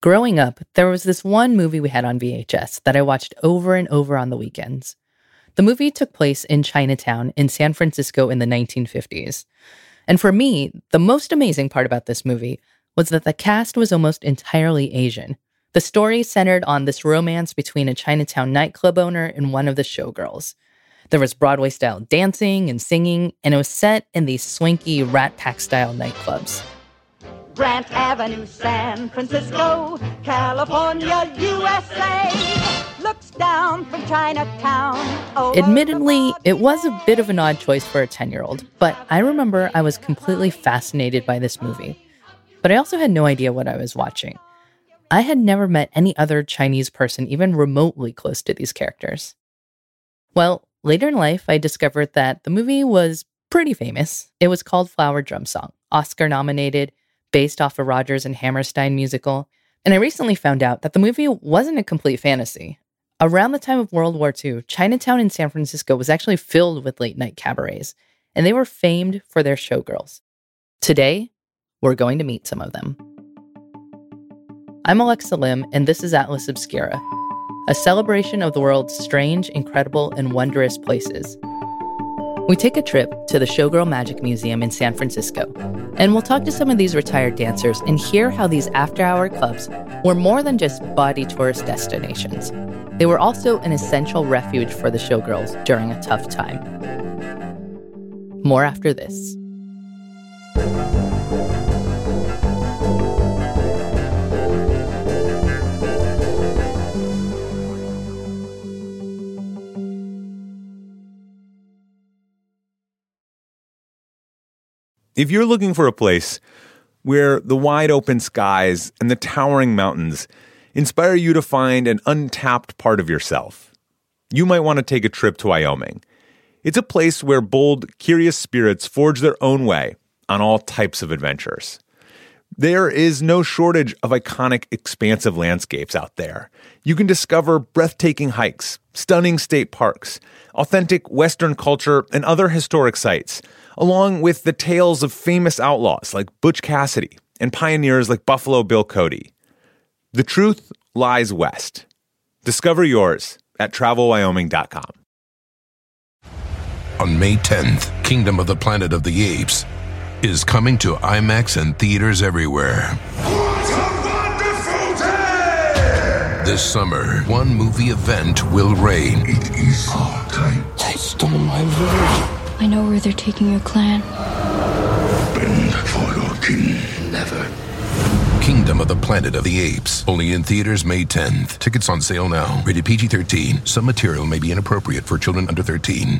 Growing up, there was this one movie we had on VHS that I watched over and over on the weekends. The movie took place in Chinatown in San Francisco in the 1950s. And for me, the most amazing part about this movie was that the cast was almost entirely Asian. The story centered on this romance between a Chinatown nightclub owner and one of the showgirls. There was Broadway-style dancing and singing, and it was set in these swanky Rat Pack-style nightclubs. Grant Avenue, San Francisco, California, USA, looks down from Chinatown. Admittedly, it was a bit of an odd choice for a 10-year-old, but I remember I was completely fascinated by this movie. But I also had no idea what I was watching. I had never met any other Chinese person even remotely close to these characters. Well, later in life, I discovered that the movie was pretty famous. It was called Flower Drum Song, Oscar-nominated, based off a Rodgers and Hammerstein musical. And I recently found out that the movie wasn't a complete fantasy. Around the time of World War II, Chinatown in San Francisco was actually filled with late-night cabarets, and they were famed for their showgirls. Today, we're going to meet some of them. I'm Alexa Lim, and this is Atlas Obscura, a celebration of the world's strange, incredible, and wondrous places. We take a trip to the Showgirl Magic Museum in San Francisco, and we'll talk to some of these retired dancers and hear how these after-hour clubs were more than just bawdy tourist destinations. They were also an essential refuge for the showgirls during a tough time. More after this. If you're looking for a place where the wide open skies and the towering mountains inspire you to find an untapped part of yourself, you might want to take a trip to Wyoming. It's a place where bold, curious spirits forge their own way on all types of adventures. There is no shortage of iconic, expansive landscapes out there. You can discover breathtaking hikes, stunning state parks, authentic Western culture, and other historic sites, along with the tales of famous outlaws like Butch Cassidy and pioneers like Buffalo Bill Cody. The truth lies west. Discover yours at TravelWyoming.com. On May 10th, Kingdom of the Planet of the Apes is coming to IMAX and theaters everywhere. What a wonderful day! This summer, one movie event will reign. It is our time. They stole my village. I know where they're taking your clan. Bend for your king. Never. Kingdom of the Planet of the Apes. Only in theaters May 10th. Tickets on sale now. Rated PG-13. Some material may be inappropriate for children under 13.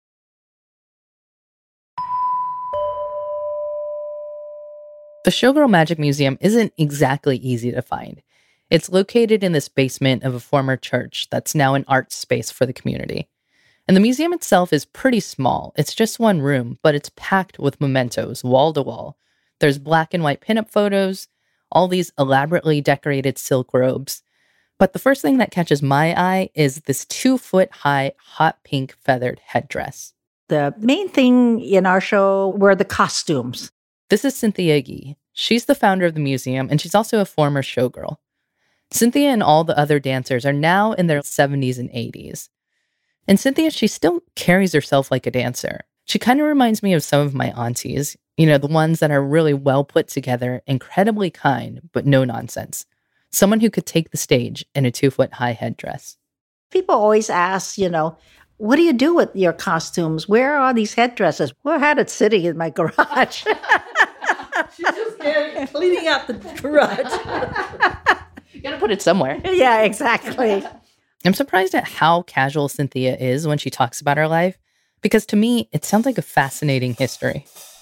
The Showgirl Magic Museum isn't exactly easy to find. It's located in this basement of a former church that's now an art space for the community. And the museum itself is pretty small. It's just one room, but it's packed with mementos, wall to wall. There's black and white pinup photos, all these elaborately decorated silk robes. But the first thing that catches my eye is this 2-foot-high hot pink feathered headdress. The main thing in our show were the costumes. This is Cynthia Yi. She's the founder of the museum, and she's also a former showgirl. Cynthia and all the other dancers are now in their 70s and 80s. And Cynthia, she still carries herself like a dancer. She kind of reminds me of some of my aunties, the ones that are really well put together, incredibly kind, but no nonsense. Someone who could take the stage in a 2-foot-high headdress. People always ask, what do you do with your costumes? Where are these headdresses? Well, I had it sitting in my garage. She's just cleaning out the garage. You gotta put it somewhere. Yeah, exactly. I'm surprised at how casual Cynthia is when she talks about her life, because to me, it sounds like a fascinating history.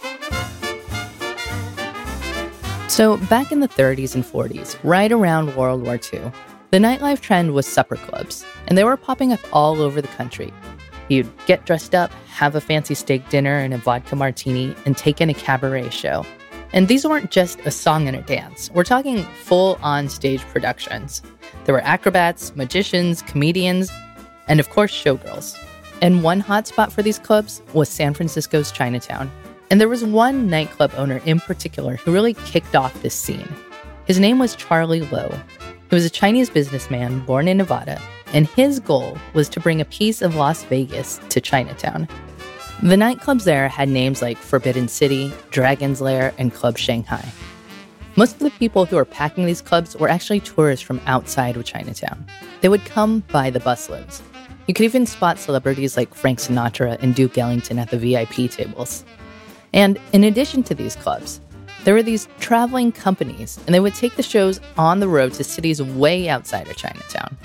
So back in the 30s and 40s, right around World War II, the nightlife trend was supper clubs, and they were popping up all over the country. You'd get dressed up, have a fancy steak dinner and a vodka martini, and take in a cabaret show. And these weren't just a song and a dance. We're talking full on-stage productions. There were acrobats, magicians, comedians, and of course, showgirls. And one hotspot for these clubs was San Francisco's Chinatown. And there was one nightclub owner in particular who really kicked off this scene. His name was Charlie Lo. He was a Chinese businessman born in Nevada, and his goal was to bring a piece of Las Vegas to Chinatown. The nightclubs there had names like Forbidden City, Dragon's Lair, and Club Shanghai. Most of the people who were packing these clubs were actually tourists from outside of Chinatown. They would come by the busloads. You could even spot celebrities like Frank Sinatra and Duke Ellington at the VIP tables. And in addition to these clubs, there were these traveling companies, and they would take the shows on the road to cities way outside of Chinatown.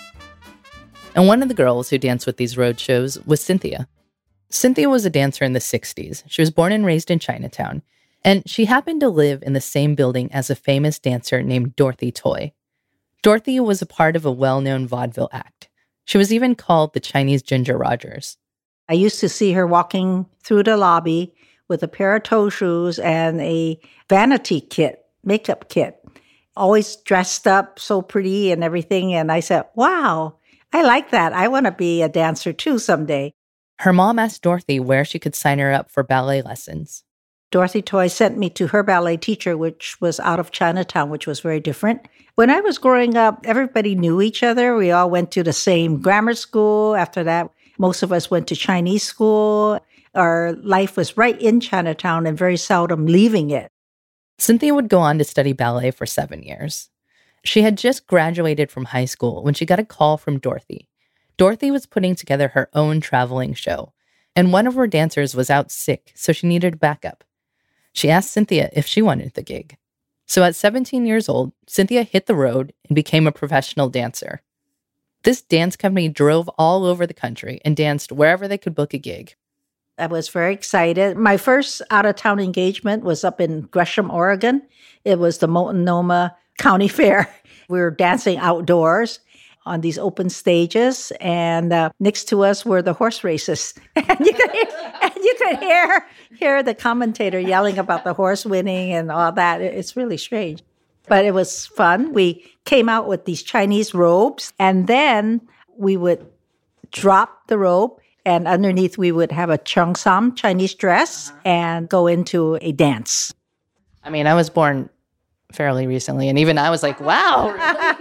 And one of the girls who danced with these road shows was Cynthia. Cynthia was a dancer in the 60s. She was born and raised in Chinatown, and she happened to live in the same building as a famous dancer named Dorothy Toy. Dorothy was a part of a well-known vaudeville act. She was even called the Chinese Ginger Rogers. I used to see her walking through the lobby with a pair of toe shoes and a vanity kit, makeup kit, always dressed up so pretty and everything. And I said, wow, I like that. I want to be a dancer too someday. Her mom asked Dorothy where she could sign her up for ballet lessons. Dorothy Toy sent me to her ballet teacher, which was out of Chinatown, which was very different. When I was growing up, everybody knew each other. We all went to the same grammar school. After that, most of us went to Chinese school. Our life was right in Chinatown and very seldom leaving it. Cynthia would go on to study ballet for 7 years. She had just graduated from high school when she got a call from Dorothy. Dorothy was putting together her own traveling show, and one of her dancers was out sick, so she needed backup. She asked Cynthia if she wanted the gig. So at 17 years old, Cynthia hit the road and became a professional dancer. This dance company drove all over the country and danced wherever they could book a gig. I was very excited. My first out-of-town engagement was up in Gresham, Oregon. It was the Multnomah County Fair. We were dancing outdoors on these open stages, and next to us were the horse races. And you could hear the commentator yelling about the horse winning and all that. It's really strange. But it was fun. We came out with these Chinese robes, and then we would drop the robe, and underneath we would have a cheongsam, Chinese dress, and go into a dance. I mean, I was born fairly recently, and even I was like, wow.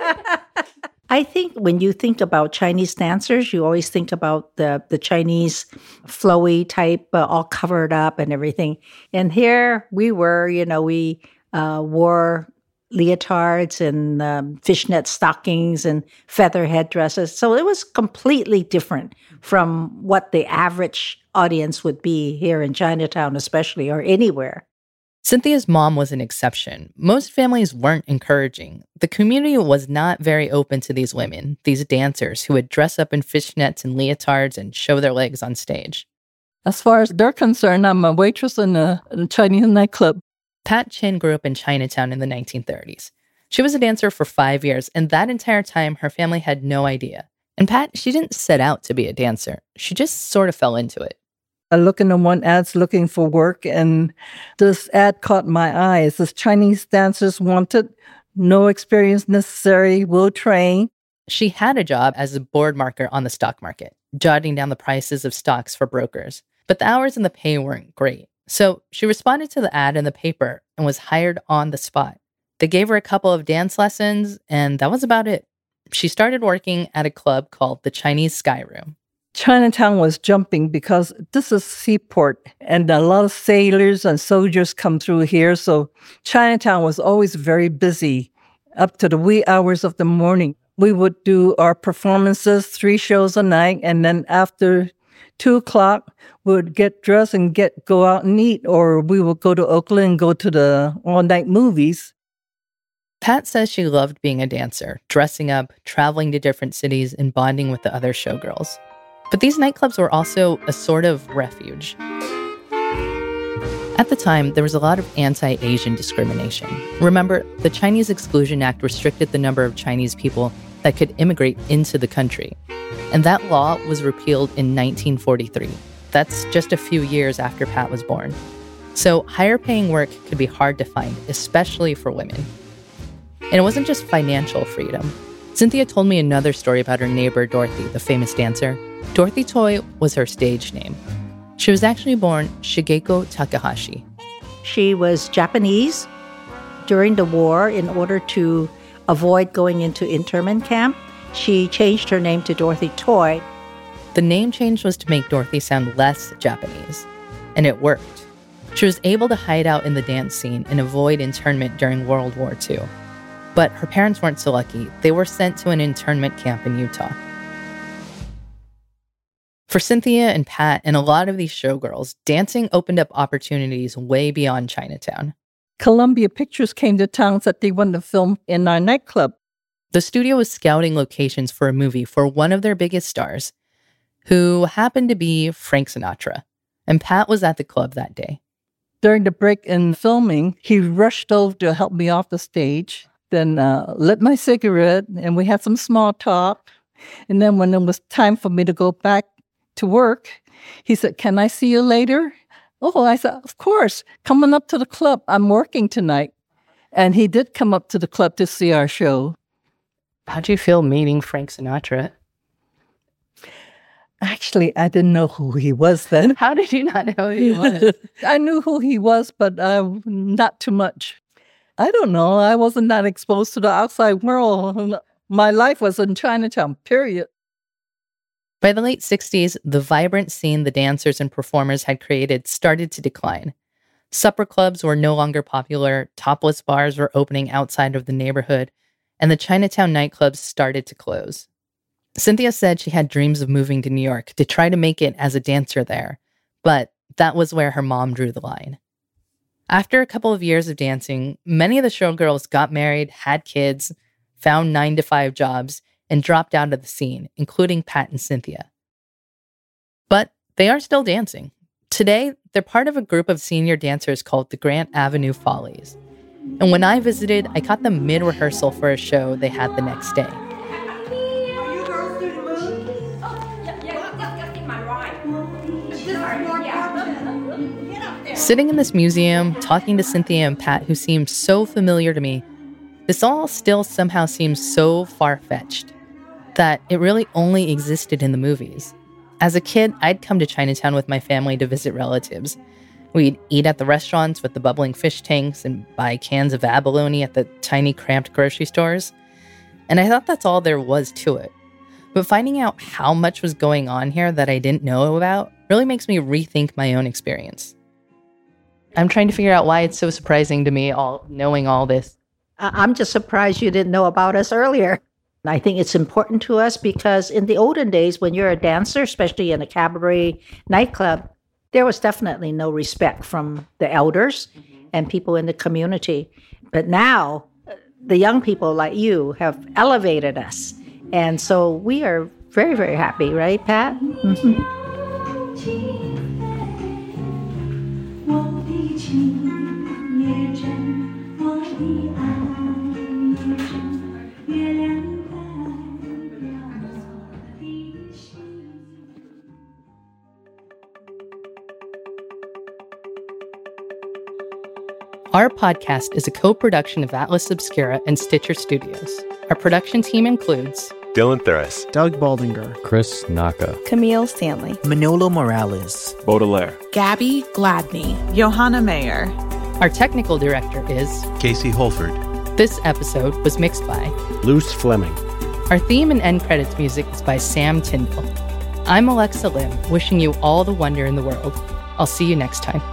I think when you think about Chinese dancers, you always think about the Chinese flowy type, all covered up and everything. And here we were, we wore leotards and fishnet stockings and feather headdresses. So it was completely different from what the average audience would be here in Chinatown, especially, or anywhere. Cynthia's mom was an exception. Most families weren't encouraging. The community was not very open to these women, these dancers who would dress up in fishnets and leotards and show their legs on stage. As far as they're concerned, I'm a waitress in a Chinese nightclub. Pat Chin grew up in Chinatown in the 1930s. She was a dancer for 5 years, and that entire time, her family had no idea. And Pat, she didn't set out to be a dancer. She just sort of fell into it. I look into one ad looking for work, and this ad caught my eye. It says, Chinese dancers wanted, no experience necessary, will train. She had a job as a board marker on the stock market, jotting down the prices of stocks for brokers. But the hours and the pay weren't great. So she responded to the ad in the paper and was hired on the spot. They gave her a couple of dance lessons, and that was about it. She started working at a club called the Chinese Sky Room. Chinatown was jumping because this is seaport, and a lot of sailors and soldiers come through here. So Chinatown was always very busy up to the wee hours of the morning. We would do our performances, 3 shows a night, and then after 2 o'clock, we would get dressed and go out and eat, or we would go to Oakland and go to the all-night movies. Pat says she loved being a dancer, dressing up, traveling to different cities, and bonding with the other showgirls. But these nightclubs were also a sort of refuge. At the time, there was a lot of anti-Asian discrimination. Remember, the Chinese Exclusion Act restricted the number of Chinese people that could immigrate into the country. And that law was repealed in 1943. That's just a few years after Pat was born. So higher-paying work could be hard to find, especially for women. And it wasn't just financial freedom. Cynthia told me another story about her neighbor, Dorothy, the famous dancer. Dorothy Toy was her stage name. She was actually born Shigeko Takahashi. She was Japanese. During the war, in order to avoid going into internment camp, she changed her name to Dorothy Toy. The name change was to make Dorothy sound less Japanese, and it worked. She was able to hide out in the dance scene and avoid internment during World War II. But her parents weren't so lucky. They were sent to an internment camp in Utah. For Cynthia and Pat and a lot of these showgirls, dancing opened up opportunities way beyond Chinatown. Columbia Pictures came to town that they wanted to film in our nightclub. The studio was scouting locations for a movie for one of their biggest stars, who happened to be Frank Sinatra. And Pat was at the club that day. During the break in filming, he rushed over to help me off the stage, then lit my cigarette, and we had some small talk. And then when it was time for me to go back to work, he said, "Can I see you later?" Oh, I said, "Of course. Come on up to the club. I'm working tonight." And he did come up to the club to see our show. How'd you feel meeting Frank Sinatra? Actually, I didn't know who he was then. How did you not know who he was? I knew who he was, but not too much. I don't know. I wasn't that exposed to the outside world. My life was in Chinatown, period. By the late 60s, the vibrant scene the dancers and performers had created started to decline. Supper clubs were no longer popular, topless bars were opening outside of the neighborhood, and the Chinatown nightclubs started to close. Cynthia said she had dreams of moving to New York to try to make it as a dancer there, but that was where her mom drew the line. After a couple of years of dancing, many of the showgirls got married, had kids, found 9-to-5 jobs, and dropped out of the scene, including Pat and Cynthia. But they are still dancing. Today, they're part of a group of senior dancers called the Grant Avenue Follies. And when I visited, I caught them mid-rehearsal for a show they had the next day. Sitting in this museum, talking to Cynthia and Pat, who seemed so familiar to me, this all still somehow seems so far-fetched that it really only existed in the movies. As a kid, I'd come to Chinatown with my family to visit relatives. We'd eat at the restaurants with the bubbling fish tanks and buy cans of abalone at the tiny cramped grocery stores. And I thought that's all there was to it. But finding out how much was going on here that I didn't know about really makes me rethink my own experience. I'm trying to figure out why it's so surprising to me, knowing all this. I'm just surprised you didn't know about us earlier. I think it's important to us because in the olden days, when you're a dancer, especially in a cabaret nightclub, there was definitely no respect from the elders and people in the community. But now, the young people like you have elevated us. And so we are very, very happy, right, Pat? Mm-hmm. Our podcast is a co-production of Atlas Obscura and Stitcher Studios. Our production team includes Dylan Thuras, Doug Baldinger, Chris Naka, Camille Stanley, Manolo Morales, Baudelaire, Gabby Gladney, Johanna Mayer. Our technical director is Casey Holford. This episode was mixed by Luce Fleming. Our theme and end credits music is by Sam Tyndall. I'm Alexa Lim, wishing you all the wonder in the world. I'll see you next time.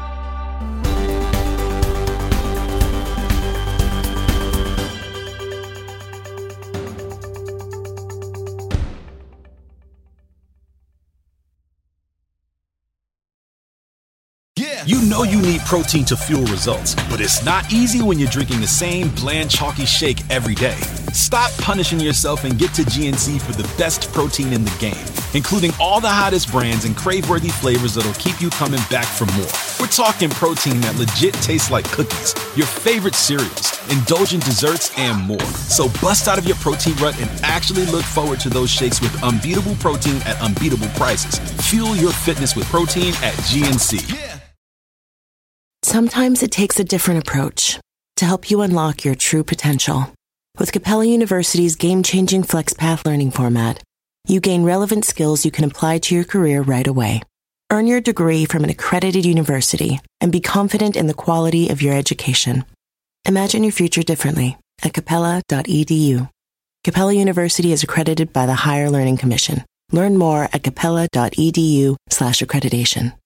You know you need protein to fuel results, but it's not easy when you're drinking the same bland, chalky shake every day. Stop punishing yourself and get to GNC for the best protein in the game, including all the hottest brands and crave-worthy flavors that'll keep you coming back for more. We're talking protein that legit tastes like cookies, your favorite cereals, indulgent desserts, and more. So bust out of your protein rut and actually look forward to those shakes with unbeatable protein at unbeatable prices. Fuel your fitness with protein at GNC. Sometimes it takes a different approach to help you unlock your true potential. With Capella University's game-changing FlexPath learning format, you gain relevant skills you can apply to your career right away. Earn your degree from an accredited university and be confident in the quality of your education. Imagine your future differently at capella.edu. Capella University is accredited by the Higher Learning Commission. Learn more at capella.edu/accreditation.